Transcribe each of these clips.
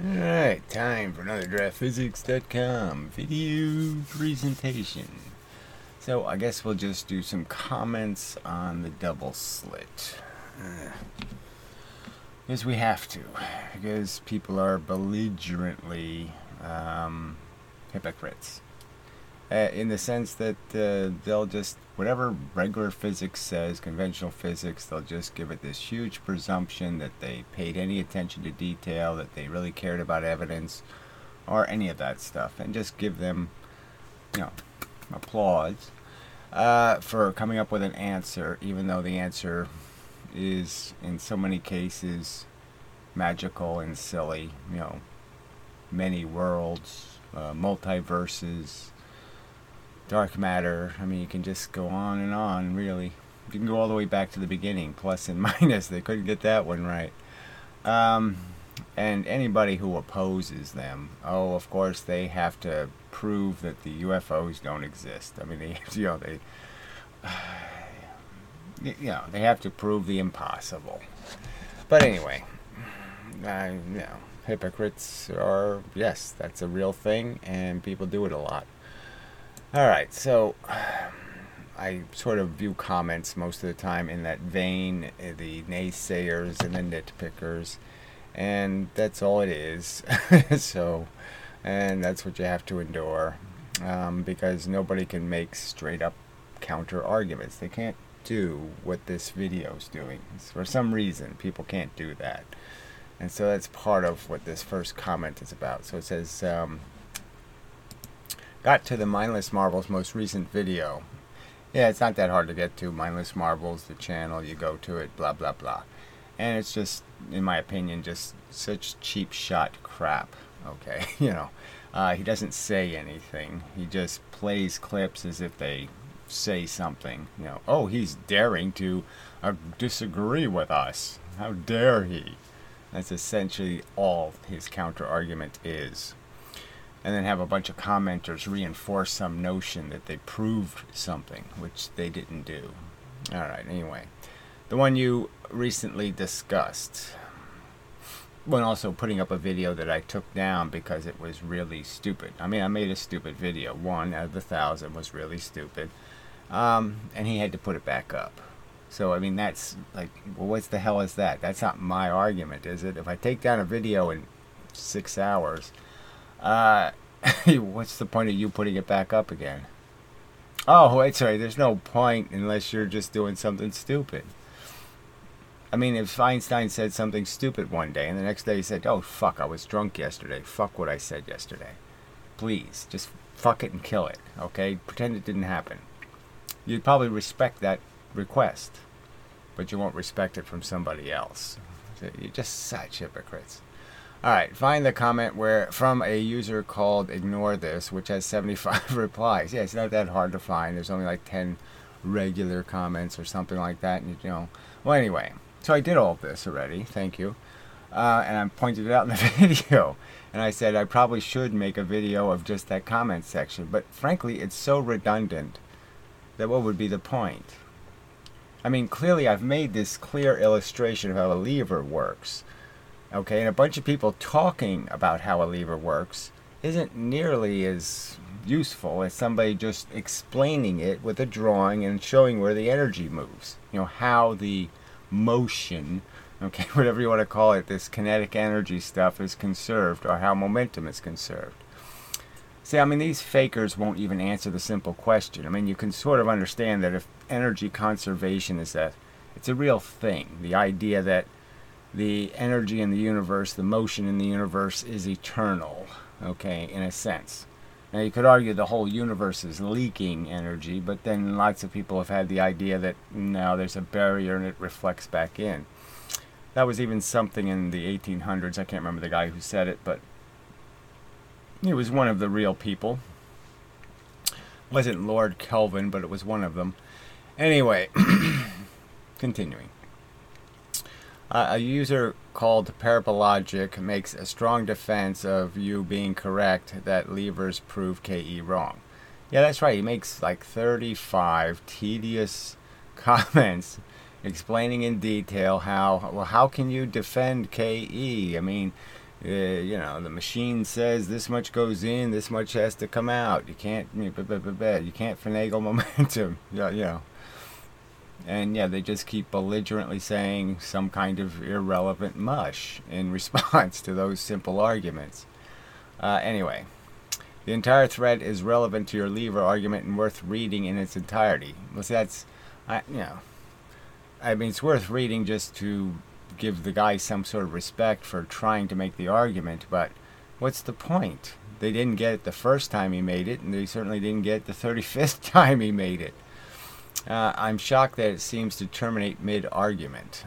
Alright, time for another DraftPhysics.com video presentation. So I guess we'll just do some comments on the double slit. Because we have to. Because people are belligerently hypocrites. In the sense that they'll just, whatever regular physics says, conventional physics, they'll just give it this huge presumption that they paid any attention to detail, that they really cared about evidence, or any of that stuff, and just give them, applause for coming up with an answer, even though the answer is, in so many cases, magical and silly. Many worlds, multiverses, dark matter. I mean, you can just go on and on, really. You can go all the way back to the beginning, plus and minus. They couldn't get that one right. And anybody who opposes them, of course, they have to prove that the UFOs don't exist. I mean, they have to prove the impossible. But anyway, hypocrites are, yes, that's a real thing, and people do it a lot. Alright, so I sort of view comments most of the time in that vein, the naysayers and the nitpickers, and that's all it is. And that's what you have to endure, because nobody can make straight up counter arguments. They can't do what this video's doing. For some reason, people can't do that. And so that's part of what this first comment is about. So it says, got to the Mindless Marbles most recent video. Yeah, it's not that hard to get to. Mindless Marbles, the channel, you go to it, blah, blah, blah. And it's just, in my opinion, just such cheap shot crap, okay? He doesn't say anything. He just plays clips as if they say something. He's daring to disagree with us. How dare he? That's essentially all his counter argument is. And then have a bunch of commenters reinforce some notion that they proved something, which they didn't do. Alright, anyway. The one you recently discussed. When also putting up a video that I took down because it was really stupid. I mean, I made a stupid video. 1 out of the 1,000 was really stupid. And he had to put it back up. So, I mean, that's like, well, what the hell is that? That's not my argument, is it? If I take down a video in 6 hours... what's the point of you putting it back up again? Oh, wait, sorry, there's no point unless you're just doing something stupid. I mean, if Einstein said something stupid one day, and the next day he said, oh, fuck, I was drunk yesterday. Fuck what I said yesterday. Please, just fuck it and kill it, okay? Pretend it didn't happen. You'd probably respect that request, but you won't respect it from somebody else. You're just such hypocrites. Alright, find the comment from a user called Ignore This, which has 75 replies. Yeah, it's not that hard to find. There's only like 10 regular comments or something like that. And well, anyway, so I did all of this already. Thank you. And I pointed it out in the video. And I said I probably should make a video of just that comment section. But frankly, it's so redundant that what would be the point? I mean, clearly I've made this clear illustration of how a lever works. Okay, and a bunch of people talking about how a lever works isn't nearly as useful as somebody just explaining it with a drawing and showing where the energy moves. How the motion, okay, whatever you want to call it, this kinetic energy stuff is conserved, or how momentum is conserved. See, I mean, these fakers won't even answer the simple question. I mean, you can sort of understand that if energy conservation is that, it's a real thing. The idea that the energy in the universe, the motion in the universe is eternal, okay, in a sense. Now, you could argue the whole universe is leaking energy, but then lots of people have had the idea that, no, there's a barrier and it reflects back in. That was even something in the 1800s. I can't remember the guy who said it, but he was one of the real people. It wasn't Lord Kelvin, but it was one of them. Anyway, continuing. A user called Parabologic makes a strong defense of you being correct that levers prove KE wrong. Yeah, that's right. He makes like 35 tedious comments explaining in detail how can you defend KE? I mean, You know, the machine says this much goes in, this much has to come out. You can't, you can't finagle momentum. Yeah, you know. And yeah, they just keep belligerently saying some kind of irrelevant mush in response to those simple arguments. Anyway, the entire thread is relevant to your lever argument and worth reading in its entirety. Well, see, that's, you know, I mean, it's worth reading just to give the guy some sort of respect for trying to make the argument, but what's the point? They didn't get it the first time he made it, and they certainly didn't get it the 35th time he made it. I'm shocked that it seems to terminate mid-argument.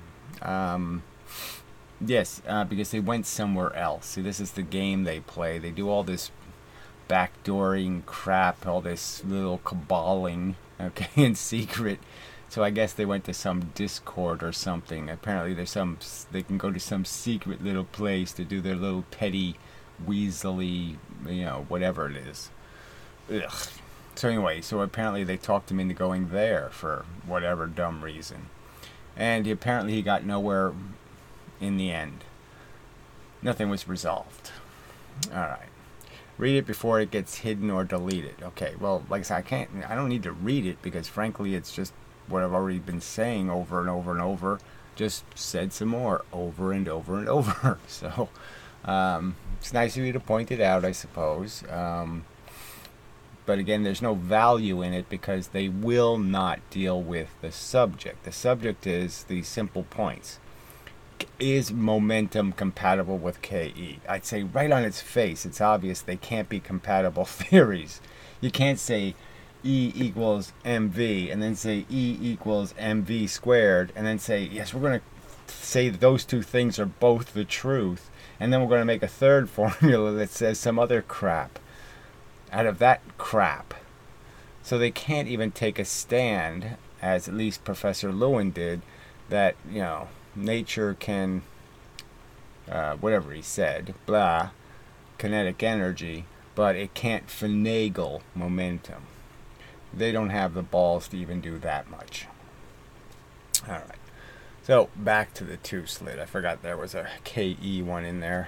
Yes, because they went somewhere else. See, this is the game they play. They do all this backdooring crap, all this little caballing, okay, in secret. So I guess they went to some Discord or something. Apparently they can go to some secret little place to do their little petty, weaselly, you know, whatever it is. Ugh. So anyway, so apparently they talked him into going there for whatever dumb reason. And apparently he got nowhere in the end. Nothing was resolved. Alright. Read it before it gets hidden or deleted. Okay, well, like I said, I don't need to read it because frankly it's just what I've already been saying over and over and over. Just said some more over and over and over. So, it's nice of you to point it out, I suppose. But again, there's no value in it because they will not deal with the subject. The subject is the simple points. Is momentum compatible with KE? I'd say right on its face, it's obvious they can't be compatible theories. You can't say E equals mv and then say E equals mv squared and then say, yes, we're going to say that those two things are both the truth, and then we're going to make a third formula that says some other crap out of that crap. So they can't even take a stand, as at least Professor Lewin did, that, you know, nature can, whatever he said, blah, kinetic energy, but it can't finagle momentum. They don't have the balls to even do that much. Alright. So, back to the two slit. I forgot there was a KE one in there.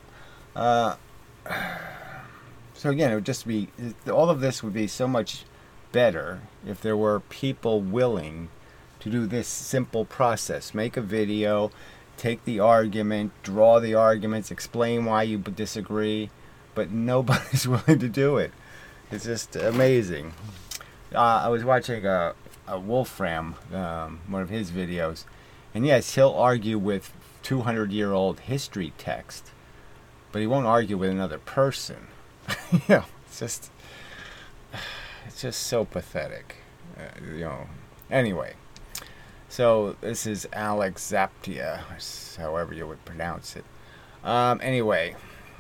So again, it would just be, all of this would be so much better if there were people willing to do this simple process. Make a video, take the argument, draw the arguments, explain why you disagree, but nobody's willing to do it. It's just amazing. I was watching a Wolfram, one of his videos, and yes, he'll argue with 200-year-old history text, but he won't argue with another person. You know, it's just so pathetic. You know. Anyway, so this is Alex Zaptia, however you would pronounce it. Anyway,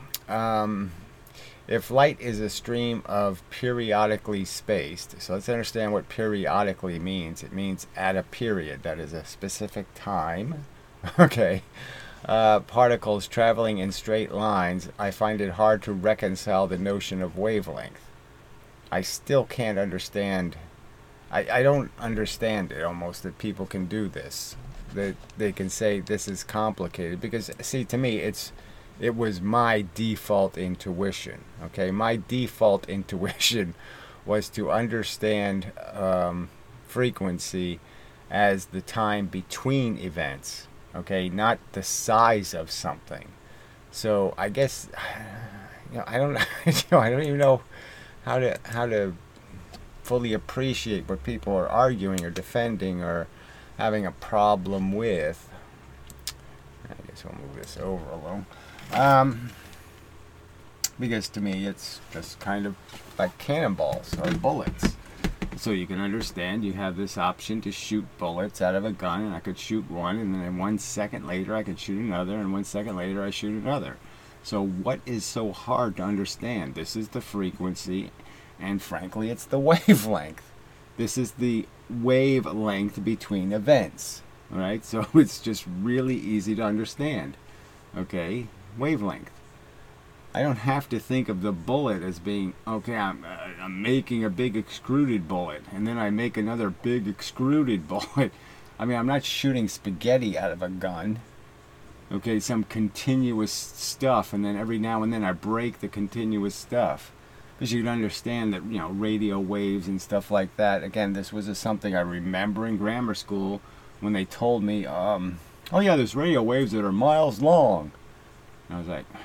if light is a stream of periodically spaced, so let's understand what periodically means. It means at a period, that is a specific time. Okay. Particles traveling in straight lines, I find it hard to reconcile the notion of wavelength. I still can't understand. I don't understand it almost that people can do this. That they can say this is complicated. Because, see, to me, it was my default intuition. Okay, my default intuition was to understand frequency as the time between events. Okay, not the size of something. So I guess, you know, I don't, I don't even know how to fully appreciate what people are arguing or defending or having a problem with. I guess we'll move this over a little. Because to me, it's just kind of like cannonballs or bullets. So you can understand, you have this option to shoot bullets out of a gun, and I could shoot one, and then 1 second later I could shoot another, and 1 second later I shoot another. So what is so hard to understand? This is the frequency, and frankly it's the wavelength. This is the wavelength between events. Alright, so it's just really easy to understand. Okay, wavelength. I don't have to think of the bullet as being, okay, I'm making a big extruded bullet, and then I make another big extruded bullet. I mean, I'm not shooting spaghetti out of a gun. Okay, some continuous stuff, and then every now and then I break the continuous stuff. Because you can understand that, radio waves and stuff like that. Again, this was something I remember in grammar school when they told me, oh yeah, there's radio waves that are miles long. And I was like,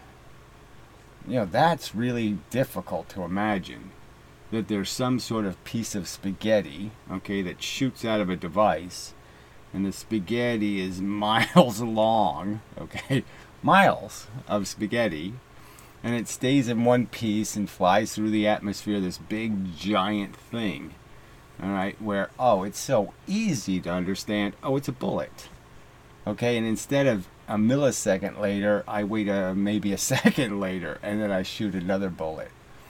that's really difficult to imagine. That there's some sort of piece of spaghetti, okay, that shoots out of a device, and the spaghetti is miles long, okay, miles of spaghetti, and it stays in one piece and flies through the atmosphere, this big giant thing, all right, where, it's so easy to understand, it's a bullet, okay, and instead of a millisecond later, I wait maybe a second later, and then I shoot another bullet.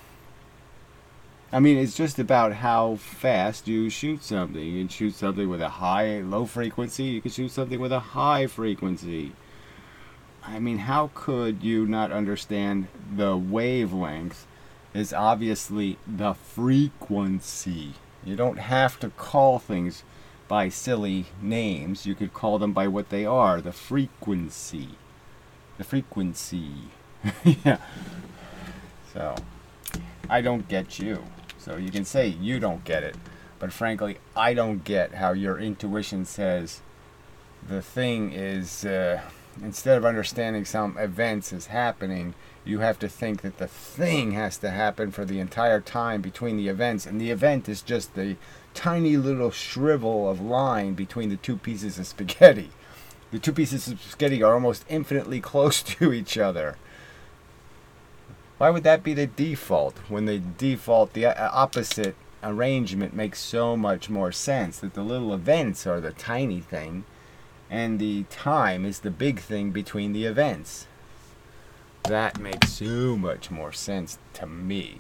I mean, it's just about how fast you shoot something. You can shoot something with a low frequency. You can shoot something with a high frequency. I mean, how could you not understand the wavelength is obviously the frequency? You don't have to call things by silly names. You could call them by what they are, the frequency. The frequency. Yeah. So, I don't get you. So you can say you don't get it, but frankly, I don't get how your intuition says the thing is, instead of understanding some events is happening, you have to think that the thing has to happen for the entire time between the events, and the event is just the tiny little shrivel of line between the two pieces of spaghetti. The two pieces of spaghetti are almost infinitely close to each other. Why would that be the default? When the default, the opposite arrangement makes so much more sense. That the little events are the tiny thing, and the time is the big thing between the events. That makes so much more sense to me.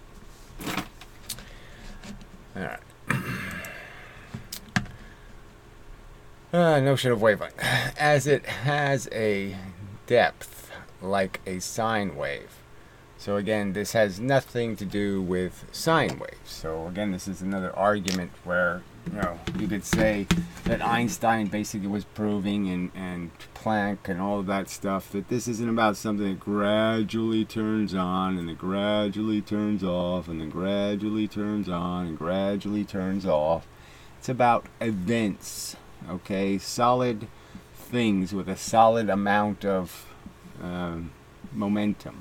Alright. Notion of wavelength. As it has a depth like a sine wave. So again, this has nothing to do with sine waves. So again, this is another argument where, you could say that Einstein basically was proving, and Planck and all of that stuff, that this isn't about something that gradually turns on and then gradually turns off and then gradually turns on and gradually turns off. It's about events, okay? Solid things with a solid amount of momentum.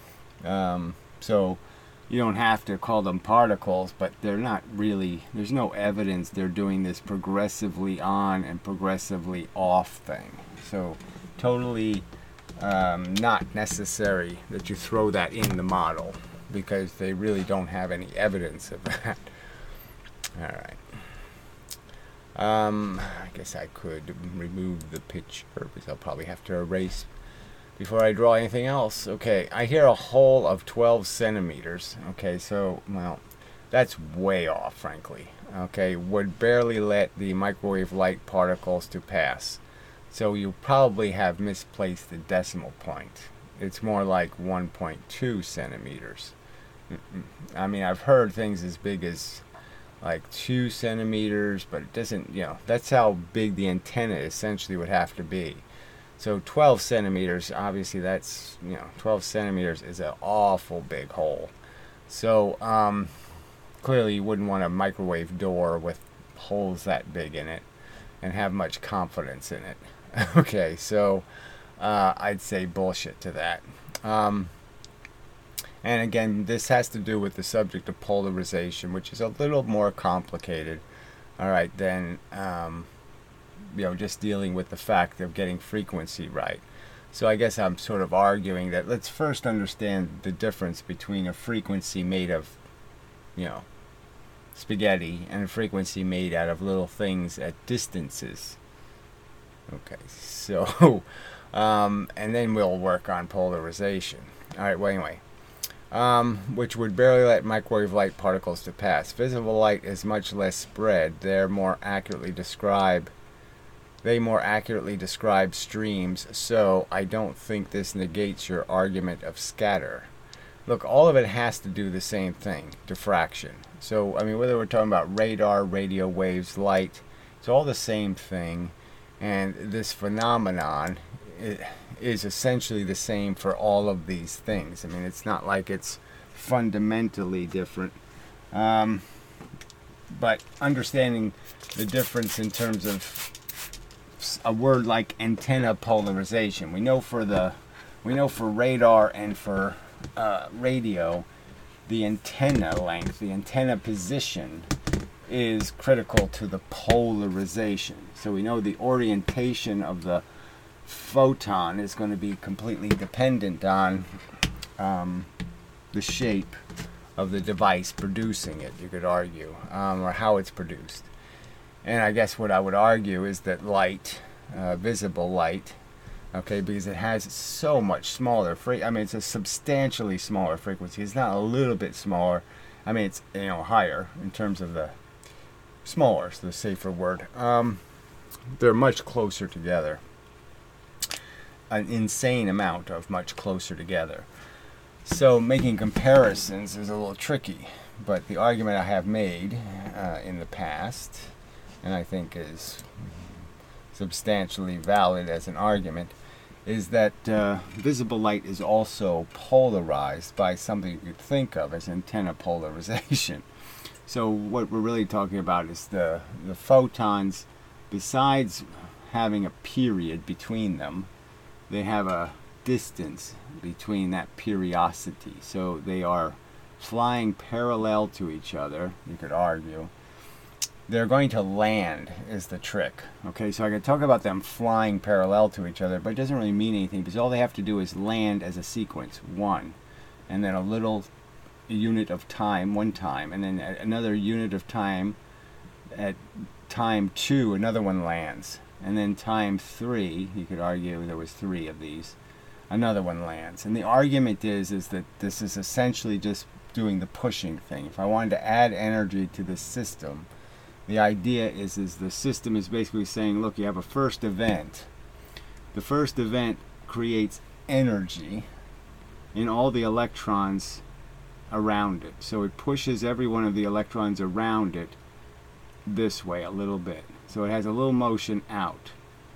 So you don't have to call them particles, but they're not really, there's no evidence they're doing this progressively on and progressively off thing. So totally not necessary that you throw that in the model, because they really don't have any evidence of that. Alright. I guess I could remove the picture, because I'll probably have to erase before I draw anything else. Okay, I hear a hole of 12 centimeters. Okay, so, well, that's way off, frankly. Okay, would barely let the microwave light particles to pass. So you probably have misplaced the decimal point. It's more like 1.2 centimeters. I mean, I've heard things as big as like 2 centimeters, but it doesn't, that's how big the antenna essentially would have to be. So 12 centimeters, obviously that's, 12 centimeters is an awful big hole. So clearly you wouldn't want a microwave door with holes that big in it and have much confidence in it. Okay, so I'd say bullshit to that. And again, this has to do with the subject of polarization, which is a little more complicated, all right, than just dealing with the fact of getting frequency right. So I guess I'm sort of arguing that let's first understand the difference between a frequency made of, spaghetti and a frequency made out of little things at distances. Okay, so, and then we'll work on polarization. Alright, well anyway, which would barely let microwave light particles to pass. Visible light is much less spread. They more accurately describe streams, so I don't think this negates your argument of scatter. Look, all of it has to do the same thing, diffraction. So, I mean, whether we're talking about radar, radio waves, light, it's all the same thing. And this phenomenon, is essentially the same for all of these things. I mean, it's not like it's fundamentally different. But understanding the difference in terms of a word like antenna polarization, we know for radar and for radio, the antenna length, the antenna position is critical to the polarization. So we know the orientation of the photon is going to be completely dependent on the shape of the device producing it, you could argue, or how it's produced. And I guess what I would argue is that light, visible light, okay, because it has so much smaller it's a substantially smaller frequency. It's not a little bit smaller. I mean, it's higher in terms of the smaller, is the safer word. They're much closer together. An insane amount of much closer together. So making comparisons is a little tricky, but the argument I have made in the past, and I think is substantially valid as an argument, is that visible light is also polarized by something you could think of as antenna polarization. So what we're really talking about is the photons, besides having a period between them, they have a distance between that periodicity. So they are flying parallel to each other, you could argue. They're going to land is the trick. Okay, so I could talk about them flying parallel to each other, but it doesn't really mean anything because all they have to do is land as a sequence, one, and then a little unit of time, one time, and then another unit of time at time 2, another one lands. And then time 3, you could argue there was 3 of these, another one lands. And the argument is that this is essentially just doing the pushing thing. If I wanted to add energy to the system, the idea is the system is basically saying, look, you have a first event. The first event creates energy in all the electrons around it. So it pushes every one of the electrons around it this way a little bit. So it has a little motion out.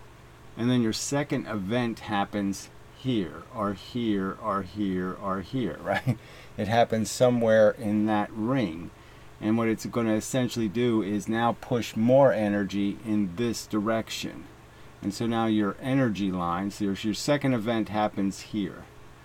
And then your second event happens here, or here, or here, or here, right? It happens somewhere in that ring. And what it's going to essentially do is now push more energy in this direction. And so now your energy line, so your second event happens here.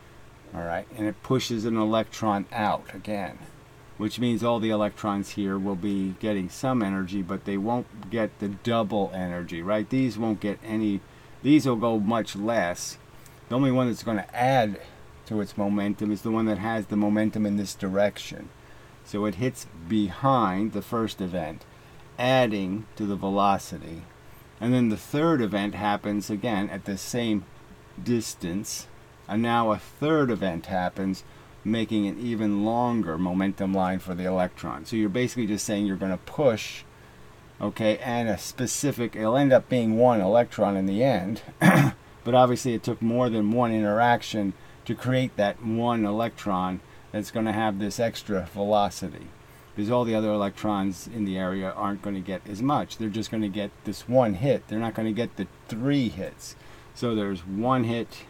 All right, and it pushes an electron out again, which means all the electrons here will be getting some energy, but they won't get the double energy, right? These won't get any, these will go much less. The only one that's going to add to its momentum is the one that has the momentum in this direction. So it hits behind the first event, adding to the velocity. And then the third event happens again at the same distance. And now a third event happens, making an even longer momentum line for the electron. So you're basically just saying you're going to push, okay, and a specific, it'll end up being one electron in the end. But obviously it took more than one interaction to create that one electron that's going to have this extra velocity. Because all the other electrons in the area aren't going to get as much. They're just going to get this one hit. They're not going to get the 3 hits. So there's one hit,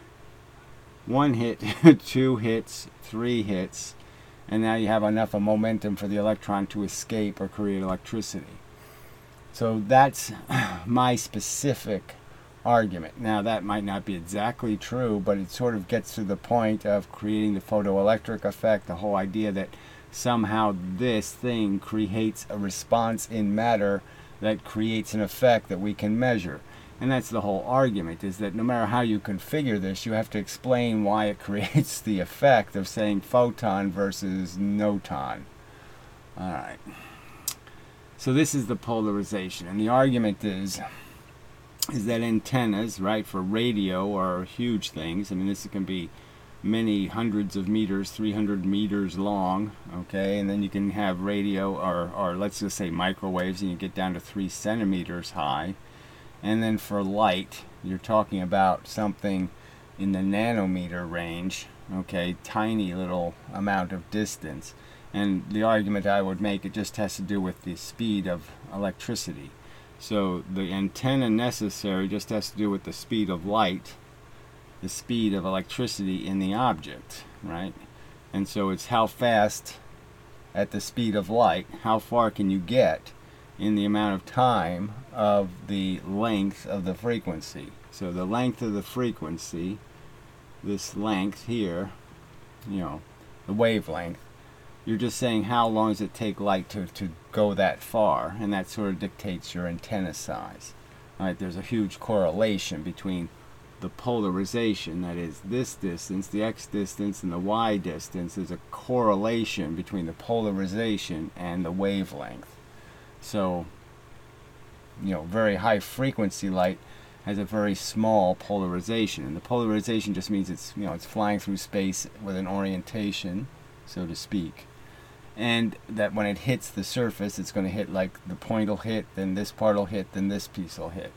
2 hits, 3 hits, and now you have enough of momentum for the electron to escape or create electricity. So that's my specific argument. Now that might not be exactly true, but it sort of gets to the point of creating the photoelectric effect, the whole idea that somehow this thing creates a response in matter that creates an effect that we can measure. And that's the whole argument, is that no matter how you configure this, you have to explain why it creates the effect of saying photon versus noton. Alright. So this is the polarization. And the argument is that antennas, right, for radio are huge things. I mean, this can be many hundreds of meters, 300 meters long, okay? And then you can have radio, or let's just say microwaves, and you get down to 3 centimeters high. And then for light, you're talking about something in the nanometer range, okay, tiny little amount of distance. And the argument I would make, it just has to do with the speed of electricity. So the antenna necessary just has to do with the speed of light, the speed of electricity in the object, right? And so it's how fast, at the speed of light, how far can you get in the amount of time of the length of the frequency. So the length of the frequency, this length here, the wavelength, you're just saying how long does it take light to go that far, and that sort of dictates your antenna size. All right, there's a huge correlation between the polarization, that is this distance, the x distance, and the y distance. There's a correlation between the polarization and the wavelength. So, very high frequency light has a very small polarization, and the polarization just means it's flying through space with an orientation, so to speak, and that when it hits the surface, it's going to hit, like the point will hit, then this part will hit, then this piece will hit,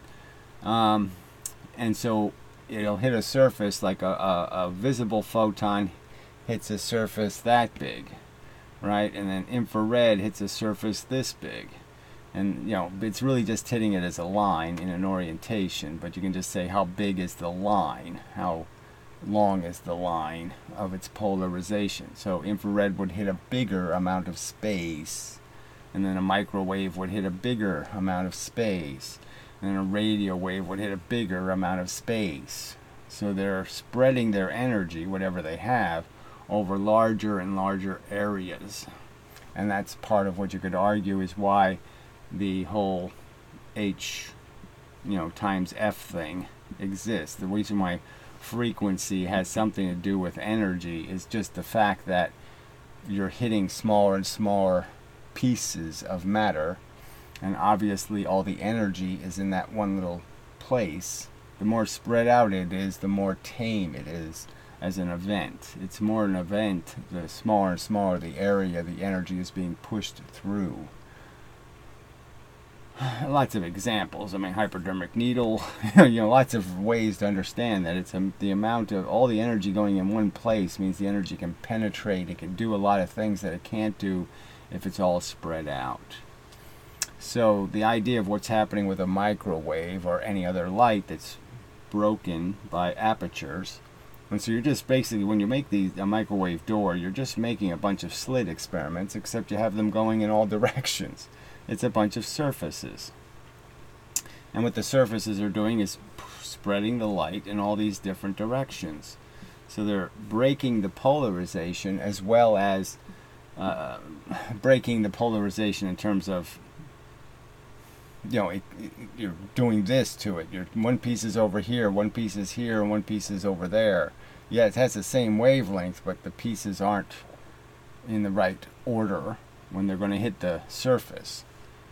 and so it'll hit a surface like a visible photon hits a surface that big, right? And then infrared hits a surface this big. And it's really just hitting it as a line in an orientation, but you can just say how big is the line, how long is the line of its polarization. So infrared would hit a bigger amount of space, and then a microwave would hit a bigger amount of space, and then a radio wave would hit a bigger amount of space. So they're spreading their energy, whatever they have, over larger and larger areas. And that's part of what you could argue is why the whole H, times F thing exists. The reason why frequency has something to do with energy is just the fact that you're hitting smaller and smaller pieces of matter, and obviously all the energy is in that one little place. The more spread out it is, the more tame it is as an event. It's more an event, the smaller and smaller the area the energy is being pushed through. Lots of examples. I mean, hypodermic needle, lots of ways to understand that it's the amount of all the energy going in one place means the energy can penetrate. It can do a lot of things that it can't do if it's all spread out. So the idea of what's happening with a microwave or any other light that's broken by apertures, and so you're just basically, when you make a microwave door, you're just making a bunch of slit experiments, except you have them going in all directions. It's a bunch of surfaces. And what the surfaces are doing is spreading the light in all these different directions. So they're breaking the polarization, as well as breaking the polarization in terms of, you're doing this to it. One piece is over here, one piece is here, and one piece is over there. Yeah, it has the same wavelength, but the pieces aren't in the right order when they're going to hit the surface.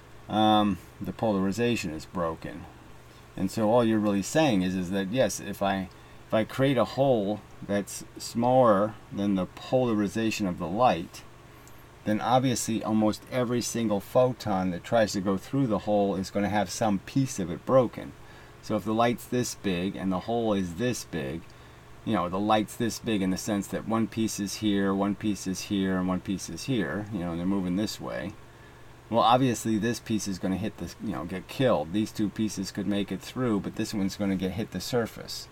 The polarization is broken, and so all you're really saying is that yes, if I create a hole that's smaller than the polarization of the light, then obviously almost every single photon that tries to go through the hole is going to have some piece of it broken. So if the light's this big and the hole is this big, the light's this big in the sense that one piece is here, one piece is here, and one piece is here, and they're moving this way. Well, obviously this piece is going to hit the, get killed. These two pieces could make it through, but this one's going to hit the surface.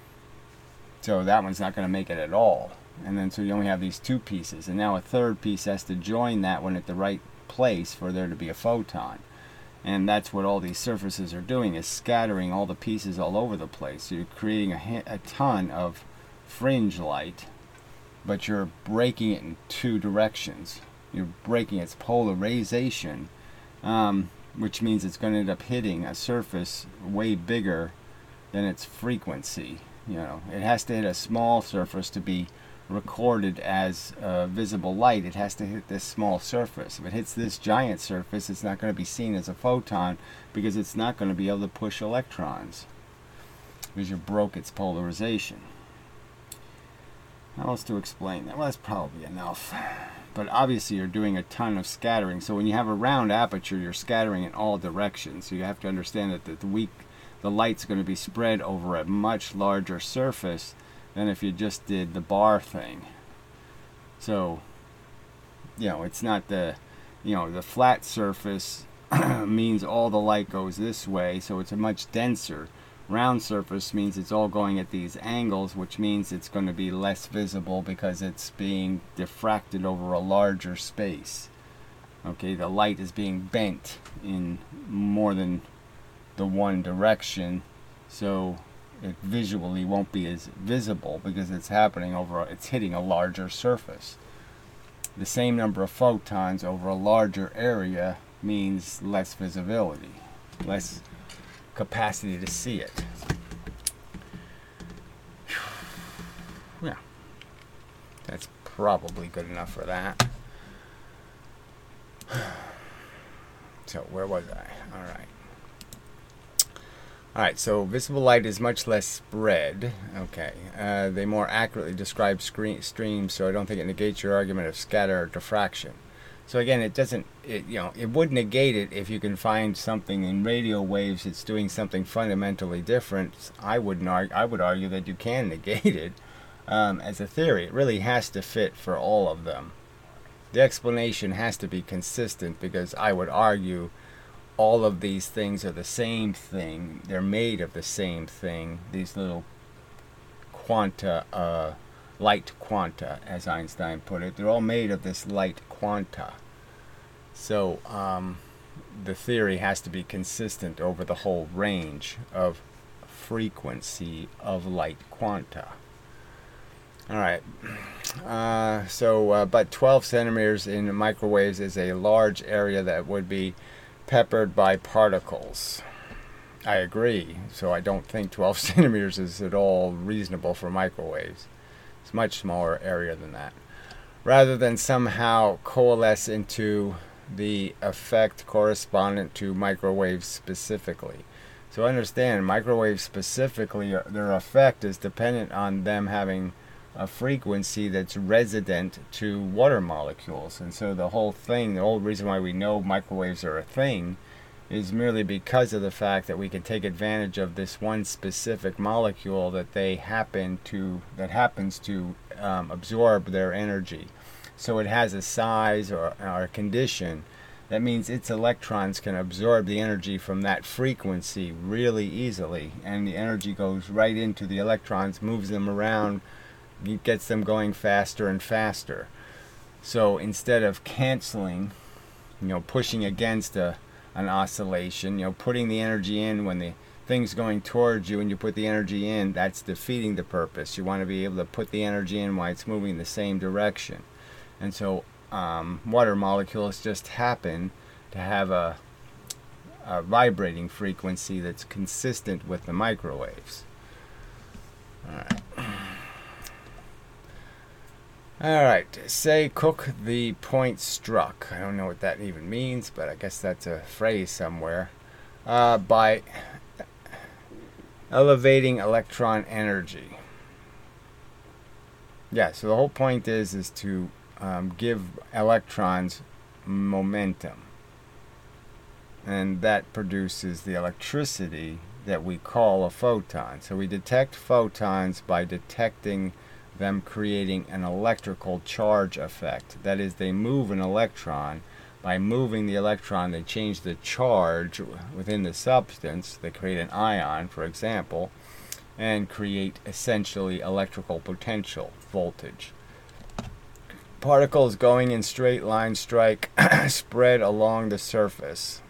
So that one's not going to make it at all. And then so you only have these two pieces, and now a third piece has to join that one at the right place for there to be a photon. And that's what all these surfaces are doing, is scattering all the pieces all over the place. So you're creating a ton of fringe light, but you're breaking it in two directions. You're breaking its polarization, which means it's going to end up hitting a surface way bigger than its frequency. It has to hit a small surface to be recorded as visible light. It has to hit this small surface. If it hits this giant surface, it's not going to be seen as a photon, because it's not going to be able to push electrons, because you broke its polarization. How else to explain that? Well, that's probably enough. But obviously you're doing a ton of scattering. So when you have a round aperture, you're scattering in all directions. So you have to understand that the light's going to be spread over a much larger surface than if you just did the bar thing. So, it's not the flat surface means all the light goes this way, so it's a much denser, round surface means it's all going at these angles, which means it's going to be less visible because it's being diffracted over a larger space. Okay, the light is being bent in more than the one direction, so it visually won't be as visible because it's happening over, it's hitting a larger surface. The same number of photons over a larger area means less visibility, less capacity to see it. Yeah, that's probably good enough for that. So where was I? All right, so visible light is much less spread. Okay, they more accurately describe streams, so I don't think it negates your argument of scatter or diffraction. So again, it doesn't, it would negate it if you can find something in radio waves that's doing something fundamentally different. I would argue that you can negate it as a theory. It really has to fit for all of them. The explanation has to be consistent because I would argue all of these things are the same thing. They're made of the same thing. These little quanta, light quanta, as Einstein put it, they're all made of this light quanta. So the theory has to be consistent over the whole range of frequency of light quanta. All right. But 12 centimeters in microwaves is a large area that would be peppered by particles. I agree. So I don't think 12 centimeters is at all reasonable for microwaves. It's a much smaller area than that. Rather than somehow coalesce into the effect correspondent to microwaves specifically. So understand, microwaves specifically, their effect is dependent on them having a frequency that's resident to water molecules. And so the whole thing, the whole reason why we know microwaves are a thing is merely because of the fact that we can take advantage of this one specific molecule that happens to absorb their energy. So it has a size or a condition that means its electrons can absorb the energy from that frequency really easily, and the energy goes right into the electrons, moves them around, gets them going faster and faster. So instead of canceling, pushing against an oscillation, putting the energy in when the thing's going towards you and you put the energy in, that's defeating the purpose. You want to be able to put the energy in while it's moving in the same direction. And so water molecules just happen to have a vibrating frequency that's consistent with the microwaves. All right, say cook the point struck. I don't know what that even means, but I guess that's a phrase somewhere. By elevating electron energy. Yeah, so the whole point is to give electrons momentum. And that produces the electricity that we call a photon. So we detect photons by detecting them creating an electrical charge effect. That is, they move an electron. By moving the electron, they change the charge within the substance. They create an ion, for example, and create essentially electrical potential, voltage. Particles going in straight line strike spread along the surface.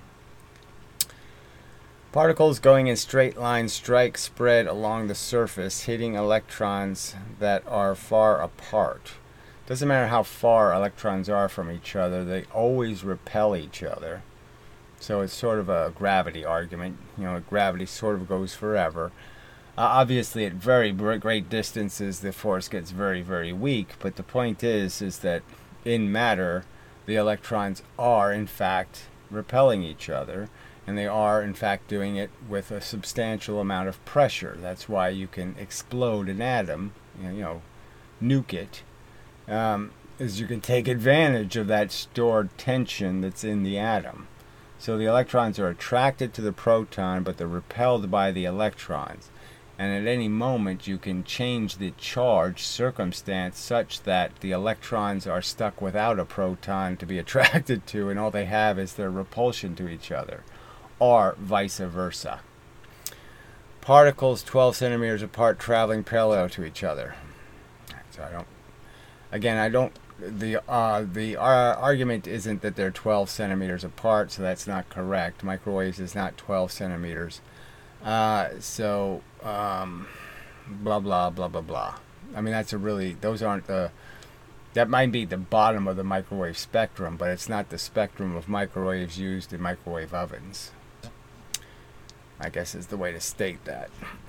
Particles going in straight line strike spread along the surface, hitting electrons that are far apart. Doesn't matter how far electrons are from each other, they always repel each other. So it's sort of a gravity argument. Gravity sort of goes forever. Obviously, at very great distances, the force gets very, very weak. But the point is that in matter, the electrons are, in fact, repelling each other. And they are, in fact, doing it with a substantial amount of pressure. That's why you can explode an atom, nuke it, is you can take advantage of that stored tension that's in the atom. So the electrons are attracted to the proton, but they're repelled by the electrons. And at any moment, you can change the charge circumstance such that the electrons are stuck without a proton to be attracted to, and all they have is their repulsion to each other. Or vice versa. particles 12 centimeters apart traveling parallel to each other. So I don't, the argument isn't that they're 12 centimeters apart, so that's not correct. Microwaves is not 12 centimeters. Blah, blah, blah, blah, blah. I mean, that might be the bottom of the microwave spectrum, but it's not the spectrum of microwaves used in microwave ovens, I guess is the way to state that.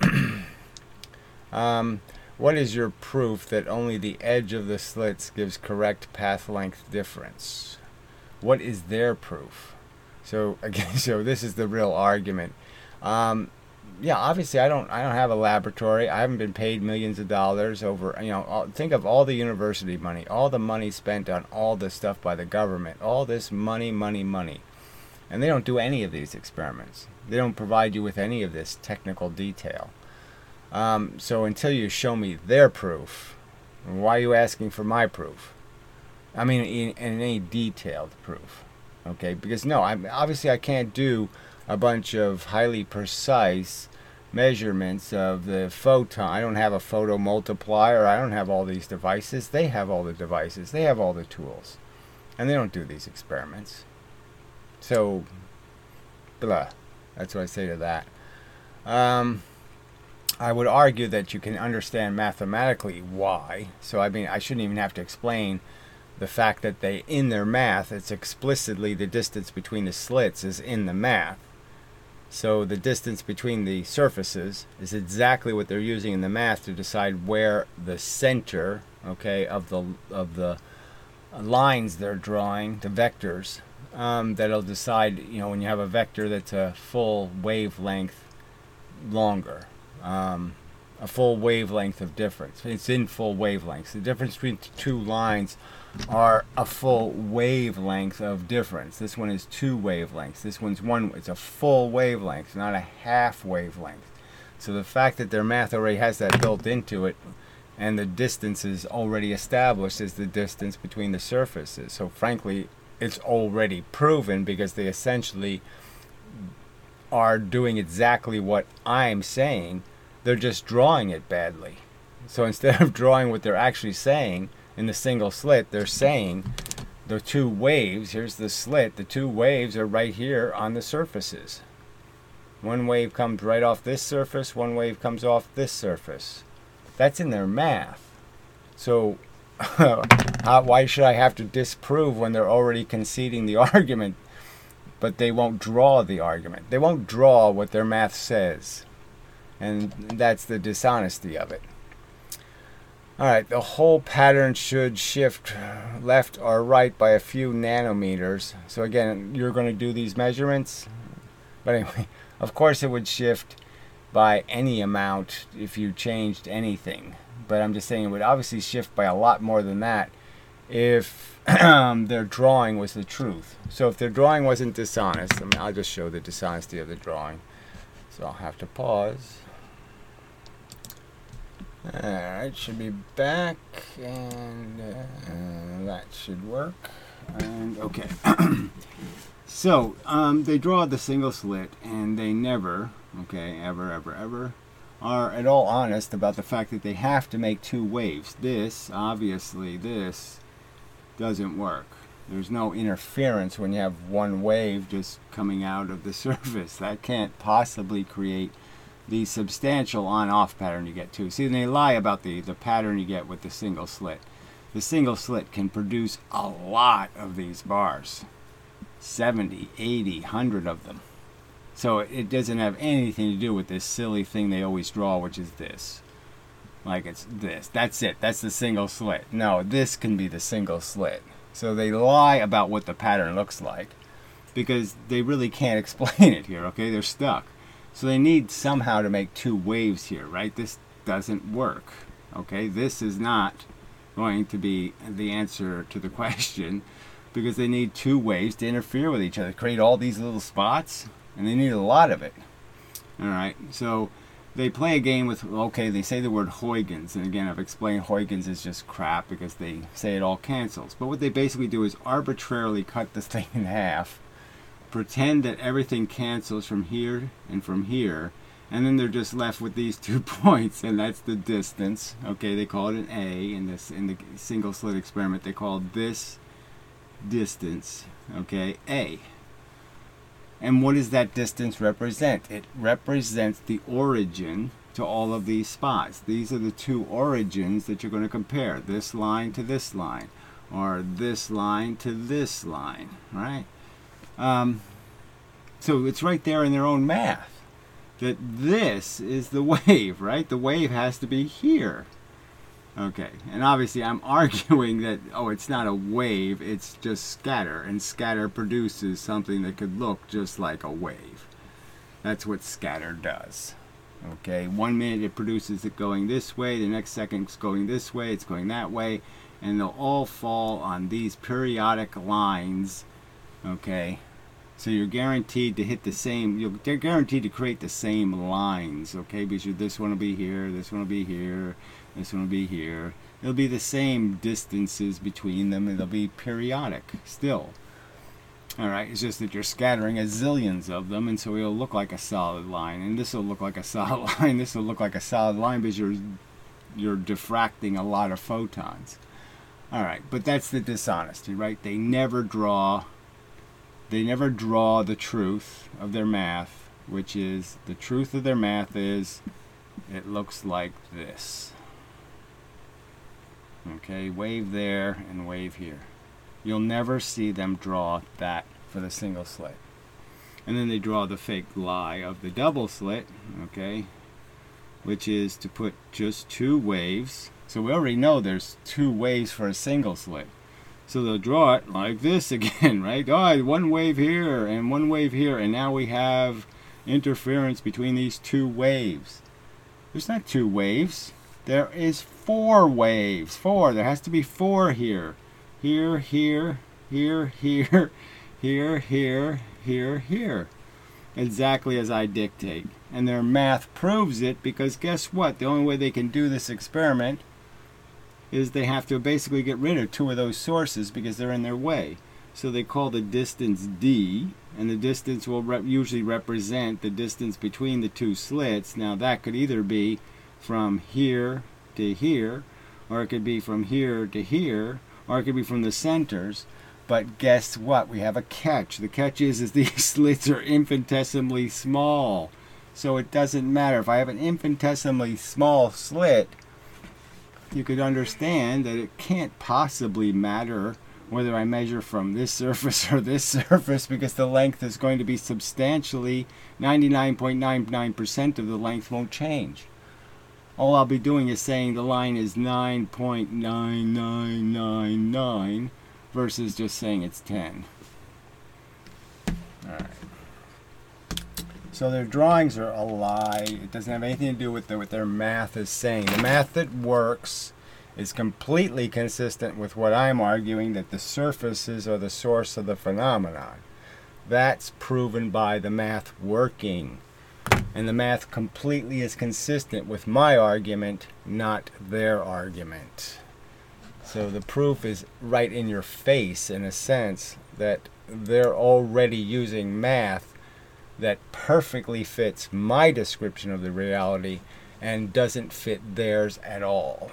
What is your proof that only the edge of the slits gives correct path length difference? What is their proof? So again, so this is the real argument. Yeah, obviously I don't have a laboratory. I haven't been paid millions of dollars over, think of all the university money, all the money spent on all this stuff by the government, all this money. And they don't do any of these experiments. They don't provide you with any of this technical detail. So until you show me their proof, why are you asking for my proof? I mean, in any detailed proof. Okay, because no, obviously I can't do a bunch of highly precise measurements of the photon. I don't have a photo multiplier. I don't have all these devices. They have all the devices. They have all the tools. And they don't do these experiments. So, blah. That's what I say to that. I would argue that you can understand mathematically why. So, I mean, I shouldn't even have to explain the fact that in their math, it's explicitly the distance between the slits is in the math. So the distance between the surfaces is exactly what they're using in the math to decide where the center, okay, of the lines they're drawing, the vectors, that'll decide, when you have a vector that's a full wavelength longer, a full wavelength of difference. It's in full wavelengths. The difference between two lines are a full wavelength of difference. This one is 2 wavelengths. This one's it's a full wavelength, not a half wavelength. So the fact that their math already has that built into it, and the distance is already established as the distance between the surfaces. So frankly, it's already proven because they essentially are doing exactly what I'm saying. They're just drawing it badly. So instead of drawing what they're actually saying in the single slit, they're saying the 2 waves, here's the slit, the 2 waves are right here on the surfaces. One wave comes right off this surface, one wave comes off this surface. That's in their math. So why should I have to disprove when they're already conceding the argument, but they won't draw the argument? They won't draw what their math says. And that's the dishonesty of it. Alright, the whole pattern should shift left or right by a few nanometers. So again, you're going to do these measurements. But anyway, of course it would shift by any amount if you changed anything. But I'm just saying it would obviously shift by a lot more than that if their drawing was the truth. So if their drawing wasn't dishonest, I'll just show the dishonesty of the drawing. So I'll have to pause. Alright, should be back, and that should work. And okay. So, they draw the single slit, and they never, ever, are at all honest about the fact that they have to make 2 waves. Obviously, this doesn't work. There's no interference when you have 1 wave just coming out of the surface. That can't possibly create the substantial on-off pattern you get too. See, they lie about the pattern you get with the single slit. The single slit can produce a lot of these bars. 70, 80, 100 of them. So it doesn't have anything to do with this silly thing they always draw, which is this. Like it's this. That's it. That's the single slit. No, this can be the single slit. So they lie about what the pattern looks like because they really can't explain it here, okay? They're stuck. So they need somehow to make 2 waves here, right? This doesn't work, okay? This is not going to be the answer to the question because they need 2 waves to interfere with each other, create all these little spots, and they need a lot of it. All right, so they play a game with, okay, they say the word Huygens, and again, I've explained Huygens is just crap because they say it all cancels. But what they basically do is arbitrarily cut this thing in half, pretend that everything cancels from here, And then they're just left with these 2 points, and that's the distance. Okay, they call it an A in the single slit experiment. They call this distance, okay, A. And what does that distance represent? It represents the origin to all of these spots. These are the 2 origins that you're going to compare. This line to this line, or this line to this line, right? So it's right there in their own math that this is the wave, right? The wave has to be here. Okay, and obviously I'm arguing that, oh, it's not a wave, it's just scatter, and scatter produces something that could look just like a wave. That's what scatter does. Okay, 1 minute it produces it going this way, the next second it's going this way, it's going that way, and they'll all fall on these periodic lines. Okay, so you're guaranteed to hit the same, they're guaranteed to create the same lines, okay, because this one will be here, this one will be here, this one will be here. It'll be the same distances between them, and they'll be periodic still. Alright, it's just that you're scattering a zillions of them, and so it'll look like a solid line, and this will look like a solid line, this will look like a solid line because you're diffracting a lot of photons. Alright, but that's the dishonesty, right? They never draw the truth of their math, which is, the truth of their math is, it looks like this. Okay, wave there and wave here. You'll never see them draw that for the single slit. And then they draw the fake lie of the double slit, okay, which is to put just 2 waves. So we already know there's 2 waves for a single slit. So they'll draw it like this again, right? Oh, 1 wave here and 1 wave here, and now we have interference between these 2 waves. There's not 2 waves. There is 4 waves. 4. There has to be 4 here. Here, here, here, here, here, here, here, here. Exactly as I dictate. And their math proves it, because guess what? The only way they can do this experiment is they have to basically get rid of 2 of those sources because they're in their way. So they call the distance D, and the distance will usually represent the distance between the 2 slits. Now that could either be from here to here, or it could be from here to here, or it could be from the centers. But guess what? We have a catch. The catch is these slits are infinitesimally small. So it doesn't matter. If I have an infinitesimally small slit, you could understand that it can't possibly matter whether I measure from this surface or this surface, because the length is going to be substantially, 99.99% of the length won't change. All I'll be doing is saying the line is 9.9999 versus just saying it's 10. Alright. So their drawings are a lie. It doesn't have anything to do with what their math is saying. The math that works is completely consistent with what I'm arguing, that the surfaces are the source of the phenomenon. That's proven by the math working. And the math completely is consistent with my argument, not their argument. So the proof is right in your face, in a sense, that they're already using math that perfectly fits my description of the reality and doesn't fit theirs at all.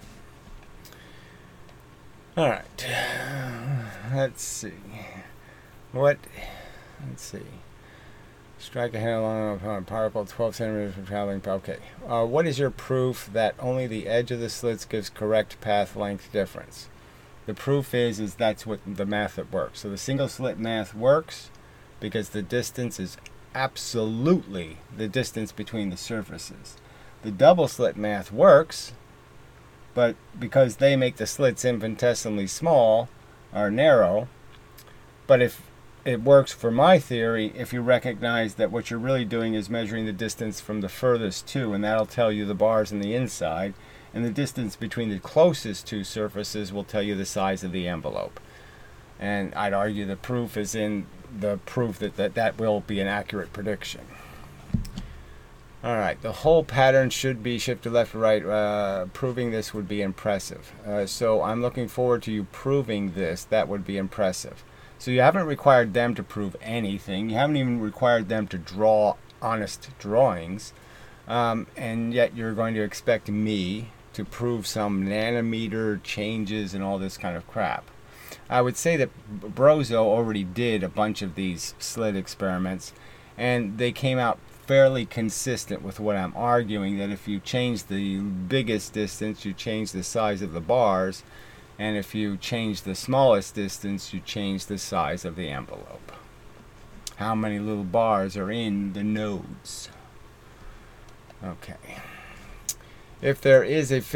Alright, let's see. Let's see. Strike a hand along a particle 12 centimeters from traveling. Okay. What is your proof that only the edge of the slits gives correct path length difference? The proof is that's what the math that works. So the single slit math works because the distance is absolutely the distance between the surfaces. The double slit math works, but because they make the slits infinitesimally small or narrow, but if it works for my theory if you recognize that what you're really doing is measuring the distance from the furthest 2, and that'll tell you the bars in the inside, and the distance between the closest 2 surfaces will tell you the size of the envelope. And I'd argue the proof is in the proof that will be an accurate prediction. Alright, the whole pattern should be shifted left to right. Proving this would be impressive. So I'm looking forward to you proving this. That would be impressive. So you haven't required them to prove anything. You haven't even required them to draw honest drawings. And yet you're going to expect me to prove some nanometer changes and all this kind of crap. I would say that Brozo already did a bunch of these slit experiments, and they came out fairly consistent with what I'm arguing, that if you change the biggest distance, you change the size of the bars, and if you change the smallest distance, you change the size of the envelope. How many little bars are in the nodes? Okay. If there is a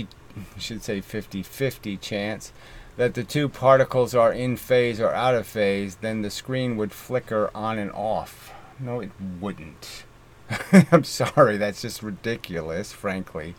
50-50 chance that the two particles are in phase or out of phase, then the screen would flicker on and off. No, it wouldn't. I'm sorry, that's just ridiculous, frankly.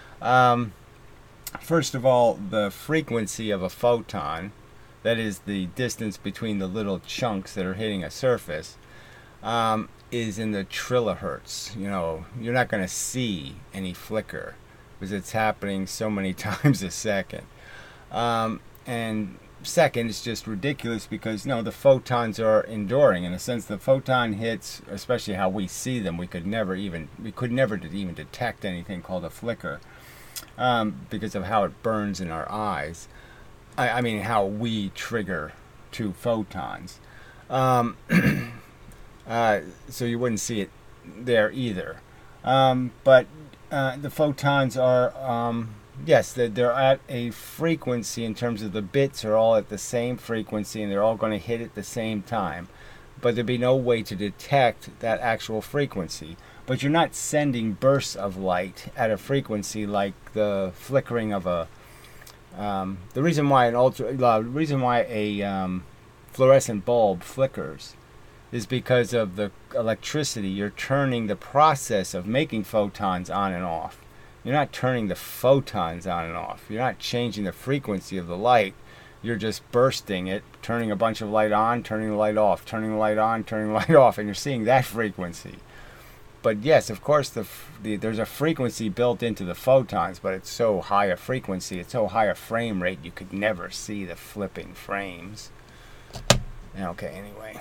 First of all, the frequency of a photon, that is the distance between the little chunks that are hitting a surface, is in the trillihertz. You know, you're not going to see any flicker because it's happening so many times a second. And second, it's just ridiculous because the photons are enduring. In a sense, the photon hits, especially how we see them, we could never even detect anything called a flicker because of how it burns in our eyes. I mean, how we trigger two photons. So you wouldn't see it there either. But the photons are, yes, they're at a frequency in terms of the bits are all at the same frequency and they're all going to hit at the same time. But there'd be no way to detect that actual frequency. But you're not sending bursts of light at a frequency like the flickering of a... the reason why a fluorescent bulb flickers is because of the electricity. You're turning the process of making photons on and off. You're not turning the photons on and off. You're not changing the frequency of the light. You're just bursting it, turning a bunch of light on, turning the light off, turning the light on, turning the light off, and you're seeing that frequency. But yes, of course, there's a frequency built into the photons, but it's so high a frequency, it's so high a frame rate, you could never see the flipping frames. Okay, anyway.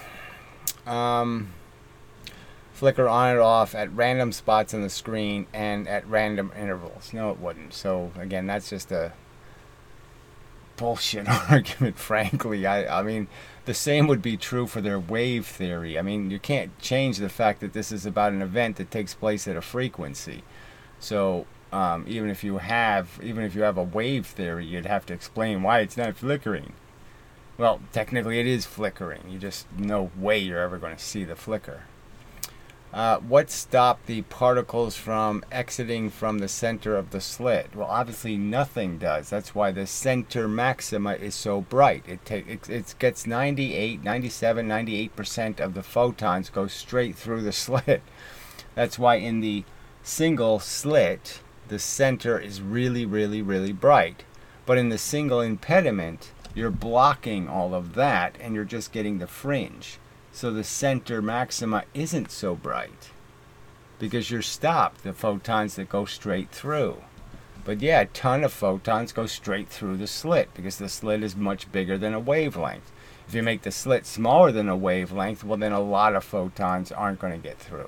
Flicker on and off at random spots on the screen and at random intervals. No, it wouldn't. So, again, that's just a bullshit argument, frankly. I mean, the same would be true for their wave theory. I mean, you can't change the fact that this is about an event that takes place at a frequency. So, even if you have a wave theory, you'd have to explain why it's not flickering. Well, technically it is flickering. You just no way you're ever going to see the flicker. What stopped the particles from exiting from the center of the slit? Well, obviously nothing does. That's why the center maxima is so bright. It gets 98, 97, 98% of the photons go straight through the slit. That's why in the single slit, the center is really, really, really bright. But in the single impediment, you're blocking all of that and you're just getting the fringe. So the center maxima isn't so bright because you're stopped, the photons that go straight through. But yeah, a ton of photons go straight through the slit because the slit is much bigger than a wavelength. If you make the slit smaller than a wavelength, well then a lot of photons aren't going to get through.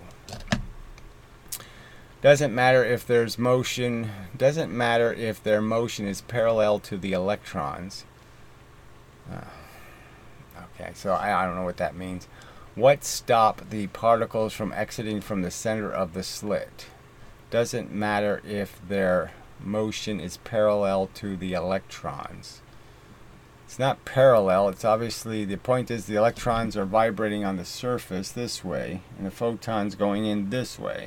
Doesn't matter if there's motion, doesn't matter if their motion is parallel to the electrons. Okay, so I don't know what that means. What stopped the particles from exiting from the center of the slit? Doesn't matter if their motion is parallel to the electrons. It's not parallel. It's obviously, the point is the electrons are vibrating on the surface this way and the photons going in this way.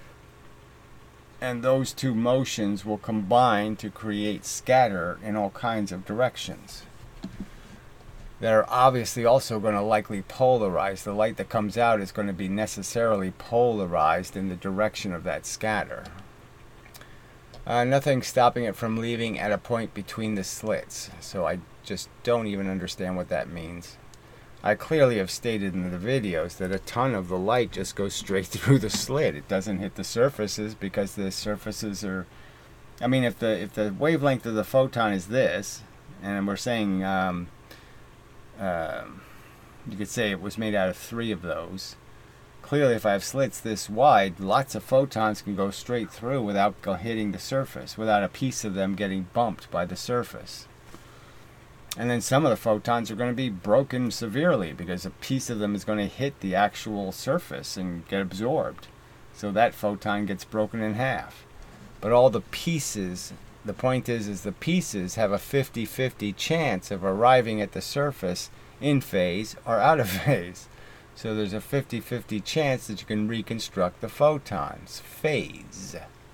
And those two motions will combine to create scatter in all kinds of directions. They're obviously also going to likely polarize. The light that comes out is going to be necessarily polarized in the direction of that scatter. Nothing stopping it from leaving at a point between the slits. So I just don't even understand what that means. I clearly have stated in the videos that a ton of the light just goes straight through the slit. It doesn't hit the surfaces because the surfaces are... I mean, if the wavelength of the photon is this, and we're saying... you could say it was made out of 3 of those. clearly if I have slits this wide, lots of photons can go straight through without hitting the surface, without a piece of them getting bumped by the surface. And then some of the photons are going to be broken severely because a piece of them is going to hit the actual surface and get absorbed. So that photon gets broken in half. But all the pieces, the point is the pieces have a 50-50 chance of arriving at the surface in phase or out of phase. So there's a 50-50 chance that you can reconstruct the photons. Phase.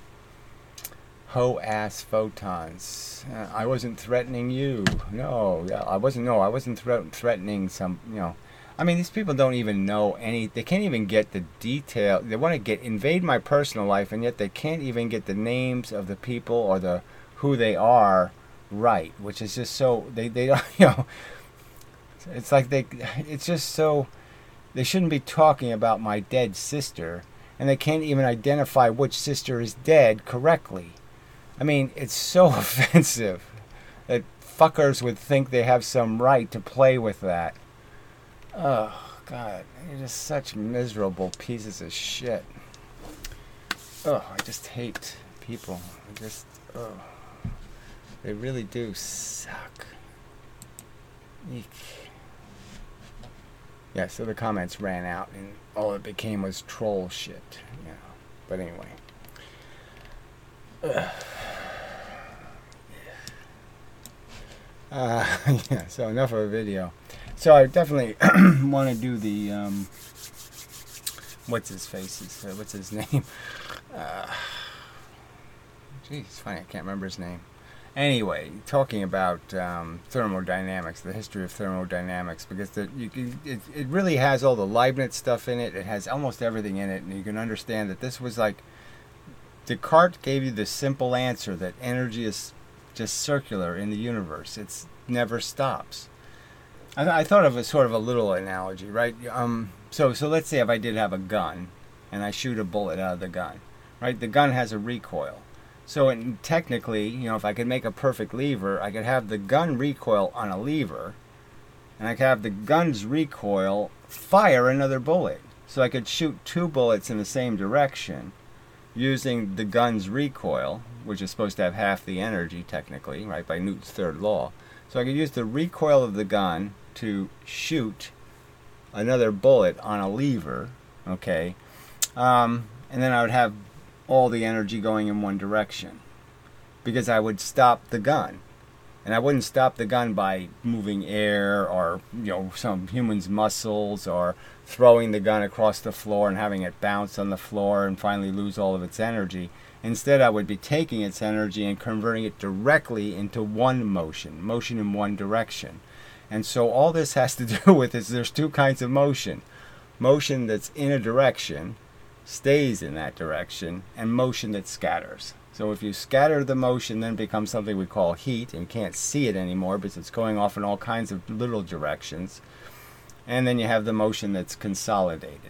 Ho-ass photons. I wasn't threatening you. No, I wasn't threatening some, I mean, these people don't even know they can't even get the detail. They want to invade my personal life, and yet they can't even get the names of the people or who they are right, which is just so, they don't, it's like it's just so, they shouldn't be talking about my dead sister, and they can't even identify which sister is dead correctly. I mean, it's so offensive that fuckers would think they have some right to play with that. Oh, God. You're just such miserable pieces of shit. Oh, I just hate people. They really do suck. Eek. Yeah, so the comments ran out, and all it became was troll shit. But anyway. Yeah, so enough of a video. So I definitely want to do the, what's his face? What's his name? Geez, it's funny, I can't remember his name. Anyway, talking about thermodynamics, the history of thermodynamics, because it really has all the Leibniz stuff in it. It has almost everything in it, and you can understand that this was like, Descartes gave you the simple answer that energy is just circular in the universe. It never stops. I thought of a sort of a little analogy, right? So let's say if I did have a gun, and I shoot a bullet out of the gun, right? The gun has a recoil. So technically, if I could make a perfect lever, I could have the gun recoil on a lever, and I could have the gun's recoil fire another bullet. So I could shoot two bullets in the same direction using the gun's recoil, which is supposed to have half the energy technically, right, by Newton's third law. So I could use the recoil of the gun to shoot another bullet on a lever, okay, and then I would have all the energy going in one direction, because I would stop the gun. And I wouldn't stop the gun by moving air or, some human's muscles, or throwing the gun across the floor and having it bounce on the floor and finally lose all of its energy. Instead, I would be taking its energy and converting it directly into one motion in one direction. And so all this has to do with is there's two kinds of motion. Motion that's in a direction, stays in that direction, and motion that scatters. So if you scatter the motion, then it becomes something we call heat, and can't see it anymore because it's going off in all kinds of little directions. And then you have the motion that's consolidated.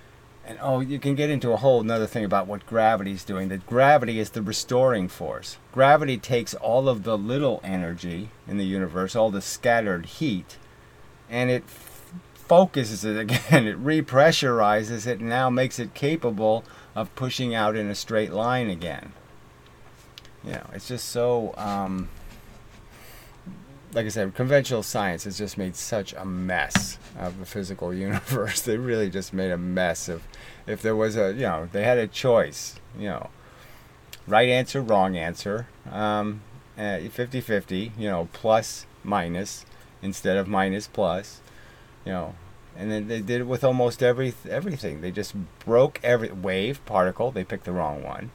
And you can get into a whole another thing about what gravity is doing. That gravity is the restoring force. Gravity takes all of the little energy in the universe, all the scattered heat, and it focuses it again. It repressurizes it and now makes it capable of pushing out in a straight line again. It's just so, like I said, conventional science has just made such a mess of the physical universe. They really just made a mess of, if there was they had a choice, right answer, wrong answer, 50-50, plus, minus, instead of minus, plus, and then they did it with almost everything. They just broke every wave, particle, they picked the wrong one.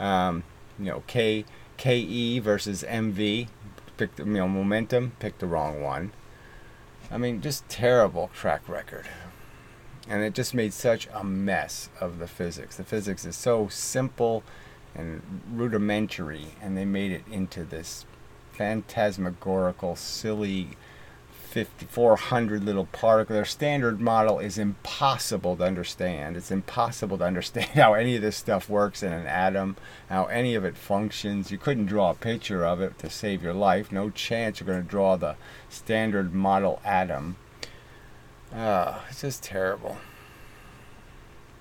KE versus MV, picked momentum, picked the wrong one. I mean, just terrible track record. And it just made such a mess of the physics. The physics is so simple and rudimentary, and they made it into this phantasmagorical, silly 400 little particles. Their standard model is impossible to understand. It's impossible to understand how any of this stuff works in an atom, how any of it functions. You couldn't draw a picture of it to save your life. No chance you're going to draw the standard model atom. It's just terrible.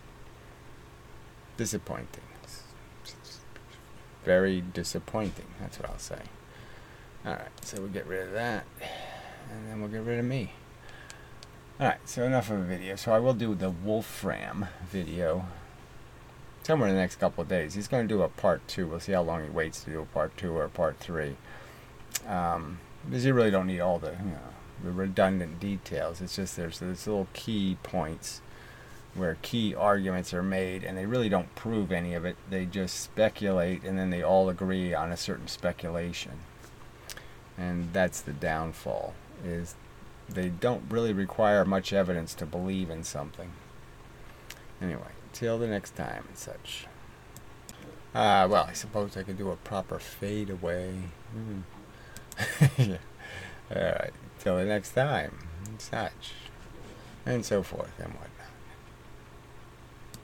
Disappointing. It's very disappointing. That's what I'll say. Alright, so we'll get rid of that. And then we'll get rid of me. Alright, so enough of a video. So I will do the Wolfram video somewhere in the next couple of days. He's going to do a part 2. We'll see how long he waits to do a part 2 or a part 3. Because you really don't need all the, the redundant details. It's just there's little key points where key arguments are made, and they really don't prove any of it. They just speculate, and then they all agree on a certain speculation. And that's the downfall, is they don't really require much evidence to believe in something. Anyway, till the next time and such. Well, I suppose I could do a proper fade away. Yeah. Alright, till the next time and such. And so forth and what.